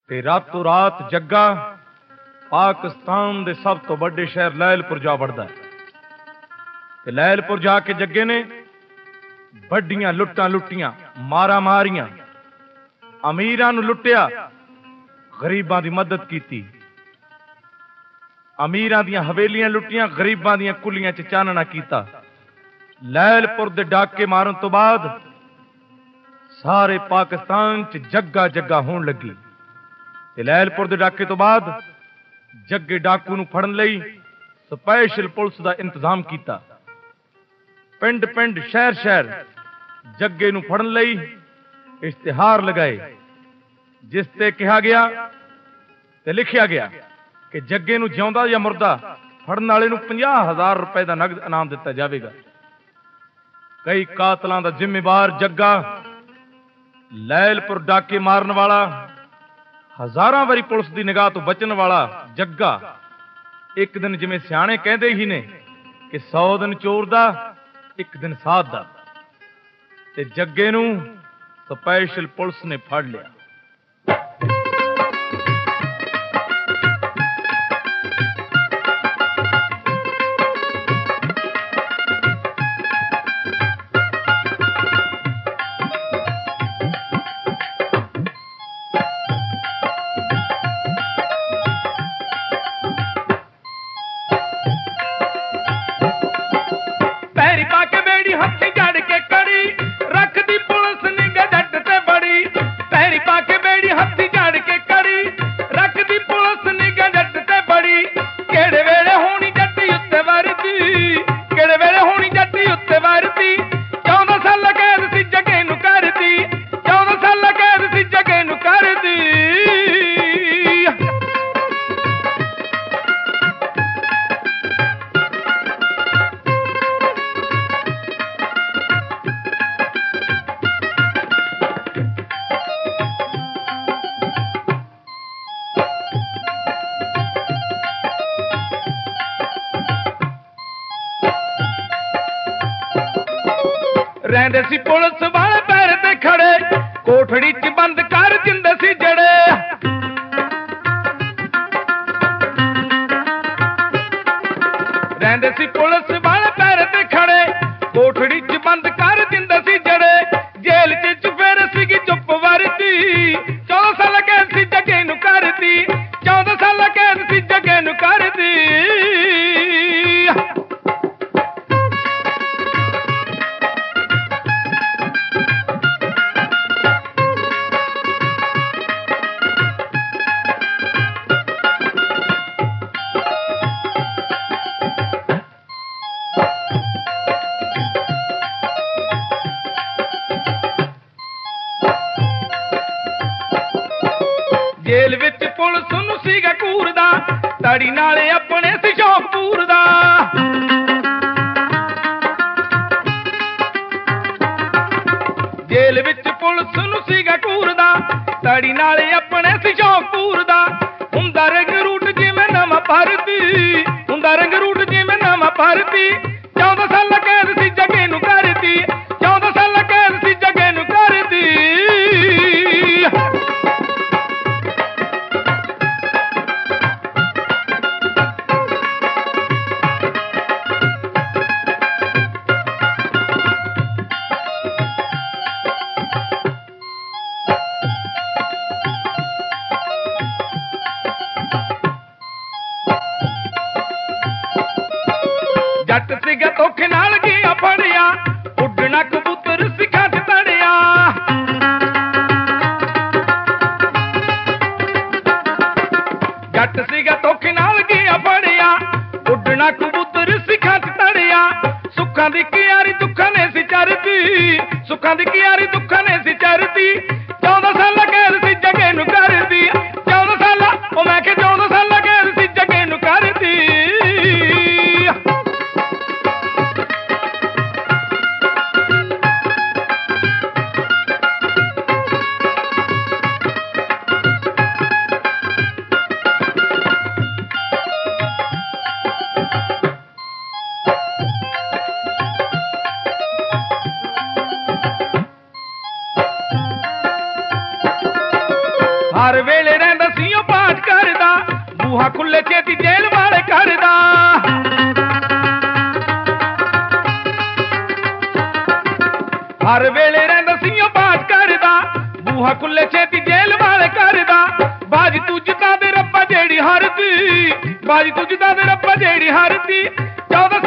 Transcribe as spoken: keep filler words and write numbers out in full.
ਤੇ ਰਾਤੋਂ ਰਾਤ ਜੱਗਾ ਪਾਕਿस्तान ਦੇ ਸਭ ਤੋਂ ਵੱਡੇ ਸ਼ਹਿਰ ਲੈਲਪੁਰ ਜਾ ਵੜਦਾ ਤੇ ਲੈਲਪੁਰ ਜਾ ਕੇ ਜੱਗੇ ਨੇ ਵੱਡੀਆਂ ਲੁੱਟਾਂ ਲੁੱਟੀਆਂ, ਮਾਰਾਂ ਮਾਰੀਆਂ, ਅਮੀਰਾਂ ਨੂੰ ਲੁੱਟਿਆ, ਗਰੀਬਾਂ ਦੀ ਮਦਦ ਕੀਤੀ। ਅਮੀਰਾਂ ਦੀਆਂ ਹਵੇਲੀਆਂ ਲੁੱਟੀਆਂ, ਗਰੀਬਾਂ ਦੀਆਂ ਕੁੱਲੀਆਂ 'ਚ ਚਾਨਣਾ ਕੀਤਾ। ਲੈਲਪੁਰ ਦੇ ਡਾਕੇ ਮਾਰਨ ਤੋਂ ਬਾਅਦ ਸਾਰੇ ਪਾਕਿस्तान 'ਚ ਜੱਗਾ ਜੱਗਾ ਹੋਣ ਲੱਗੀ ਤੇ ਲੈਲਪੁਰ ਦੇ ਡਾਕੇ ਤੋਂ ਬਾਅਦ ਜੱਗੇ ਡਾਕੂ ਨੂੰ ਫੜਨ ਲਈ ਸਪੈਸ਼ਲ ਪੁਲਿਸ ਦਾ ਇੰਤਜ਼ਾਮ ਕੀਤਾ। ਪਿੰਡ ਪਿੰਡ, ਸ਼ਹਿਰ ਸ਼ਹਿਰ ਜੱਗੇ ਨੂੰ ਫੜਨ ਲਈ ਇਸ਼ਤਿਹਾਰ ਲਗਾਏ, ਜਿਸ ਤੇ ਕਿਹਾ ਗਿਆ ਤੇ ਲਿਖਿਆ ਗਿਆ ਕਿ ਜੱਗੇ ਨੂੰ ਜਿਉਂਦਾ ਜਾਂ ਮੁਰਦਾ ਫੜਨ ਵਾਲੇ ਨੂੰ ਪੰਜਾਹ ਹਜ਼ਾਰ ਰੁਪਏ ਦਾ ਨਗਦ ਇਨਾਮ ਦਿੱਤਾ ਜਾਵੇਗਾ। ਕਈ ਕਾਤਲਾਂ ਦਾ ਜ਼ਿੰਮੇਵਾਰ ਜੱਗਾ, ਲੈਲਪੁਰ ਡਾਕੇ ਮਾਰਨ ਵਾਲਾ, ਹਜ਼ਾਰਾਂ ਵਾਰੀ ਪੁਲਿਸ ਦੀ ਨਿਗਾਹ ਤੋਂ ਬਚਣ ਵਾਲਾ ਜੱਗਾ, ਇੱਕ ਦਿਨ ਜਿਵੇਂ ਸਿਆਣੇ ਕਹਿੰਦੇ ਹੀ ਨੇ ਕਿ ਸੌ ਦਿਨ ਚੋਰ ਦਾ, ਇੱਕ ਦਿਨ ਸਾਧ ਦਾ, ਤੇ ਜੱਗੇ ਨੂੰ ਸਪੈਸ਼ਲ ਪੁਲਿਸ ਨੇ ਫੜ ਲਿਆ। ਰਹਿੰਦੇ ਸੀ ਪੁਲਿਸ ਵਾਲੇ ਪੈਰ ਤੇ ਖੜੇ, ਕੋਠੜੀ 'ਚ ਬੰਦ ਕਰ ਦਿੰਦੇ ਸੀ ਜੜੇ। ਰਹਿੰਦੇ ਸੀ ਪੁਲਿਸ ਵਾਲੇ ਪੈਰ ਤੇ ਖੜੇ, ਕੋਠੜੀ 'ਚ ਬੰਦ ਕਰ ਦਿੰਦੇ ਸੀ ਜੜੇ। ਜੇਲ੍ਹ 'ਚ ਚੁਫੇਰ ਸੀਗੀ ਚੁੱਪ ਵਰਦੀ, ਚੌਦਾਂ ਸਾਲ ਕੈਦ ਸੀ ਜੱਗੇ ਨੂੰ ਕਰਦੀ, ਚੌਦਾਂ ਸਾਲ ਕੈਦ ਸੀ ਜੱਗੇ ਨੂੰ ਕਰਦੀ। ਜੇਲ੍ਹ ਵਿੱਚ ਪੁਲਿਸ ਨੂੰ ਸੀਗਾ ਘੂਰਦਾ, ਤਾੜੀ ਨਾਲੇ ਆਪਣੇ ਸੀ ਸ਼ੌਕ ਪੂਰਦਾ। ਜੇਲ੍ਹ ਵਿੱਚ ਪੁਲਿਸ ਨੂੰ ਸੀਗਾ ਘੂਰਦਾ, ਤਾੜੀ ਨਾਲੇ ਆਪਣੇ ਸੀ ਸ਼ੌਕ ਪੂਰਦਾ। ਹੁੰਦਾ ਰੰਗ ਰੂਟ ਜਿਵੇਂ ਨਵਾਂ ਭਰਤੀ, ਹੁੰਦਾ ਰੰਗ ਰੂਟ ਜਿਵੇਂ ਨਵਾਂ ਭਰਤੀ। ਚੌਦਾਂ ਸਾਲ ਕੈਦ ਸੀ ਜੱਗੇ ਨੂੰ ਕਰਦੀ, ਚੌਦਾਂ ਸਾਲ ਕੈਦ ਸੀ ਜੱਗੇ ਨੂੰ ਕਰਦੀ। ਜੱਟ ਸੀਗਾ ਧੋਖੇ ਨਾਲ ਗਿਆ ਫੜਿਆ, ਉੱਡਣਾ ਕਬੂਤਰ ਸਿੱਖਾਂ 'ਚ ਤੜਿਆ। ਜੱਟ ਸੀਗਾ ਧੋਖੇ ਨਾਲ ਗਿਆ ਫੜਿਆ, ਉੱਡਣਾ ਕਬੂਤਰ ਸਿੱਖਾਂ 'ਚ ਤੜਿਆ। ਸੁੱਖਾਂ ਦੀ ਕਿਆਰੀ ਦੁੱਖਾਂ ਨੇ ਸੀ ਚਰਦੀ, ਸੁੱਖਾਂ ਦੀ ਕਿਆਰੀ ਦੁੱਖਾਂ ਨੇ ਸੀ ਚਰਦੀ। ਚੌਦਾਂ ਸਾਲ ਕੈਦ ਸੀ ਜੱਗੇ ਨੂੰ ਕਰਦੀ, ਚੌਦਾਂ ਸਾਲ ਉਹ ਮੈਂ ਕਿ ਚੌਦਾਂ ਸਾਲ ਕੈਦ ਸੀ ਜੱਗੇ ਨੂੰ ਕਰਦੀ। ਵੇਲੇ ਰਹਿੰਦਾ ਸੀ ਉਹ ਪਾਠ ਕਰਦਾ, ਬੂਹਾ ਖੁੱਲੇ ਛੇਤੀ ਜੇਲ੍ਹ ਵਾਲੇ ਕਰਦਾ। ਹਰ ਵੇਲੇ ਰਹਿੰਦਾ ਸੀ ਉਹ ਪਾਠ ਕਰਦਾ, ਬੂਹਾ ਖੁੱਲੇ ਛੇਤੀ ਜੇਲ੍ਹ ਵਾਲੇ ਕਰਦਾ। ਬਾਜੀ ਤੂੰ ਜਿੱਦਾਂ ਦੇ ਰੱਬਾ ਜਿਹੜੀ ਹਰਦੀ, ਬਾਜੀ ਤੂੰ ਜਿੱਦਾਂ ਦੇ ਰੱਬਾ ਜਿਹੜੀ ਹਰਦੀ। ਚੌਦਾਂ